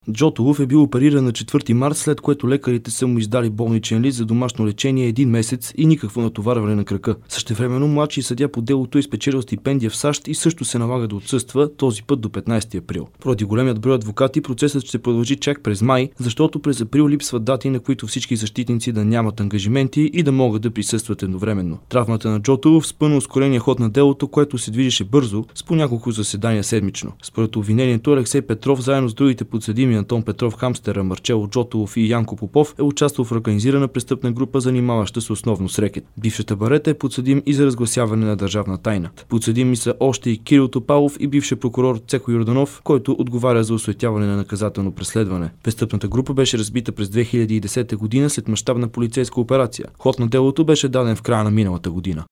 Джотолов е бил опериран на 4 март, след което лекарите са му издали болничен лист за домашно лечение 1 месец и никакво натоварване на крака. Същевременно младши съдия по делото е спечелил стипендия в САЩ и също се налага да отсъства, този път до 15 април. Поради големият брой адвокати процесът ще продължи чак през май, защото през април липсват дати, на които всички защитници да нямат ангажименти и да могат да присъстват едновременно. Травмата на Джотолов спъна ускорения ход на делото, което се движеше бързо, с по няколко заседания седмично. Според обвинението, Алексей Петров заедно с другите подсъдими Антон Петров, Хамстера, Марчело Джотолов и Янко Попов е участвал в организирана престъпна група, занимаваща се основно с рекет. Бившата барета е подсъдим и за разгласяване на държавна тайна. Подсъдими са още и Кирил Топалов и бившия прокурор Цеко Йорданов, който отговаря за осуетяване на наказателно преследване. Престъпната група беше разбита през 2010 година след мащабна полицейска операция. Ход на делото беше даден в края на миналата година.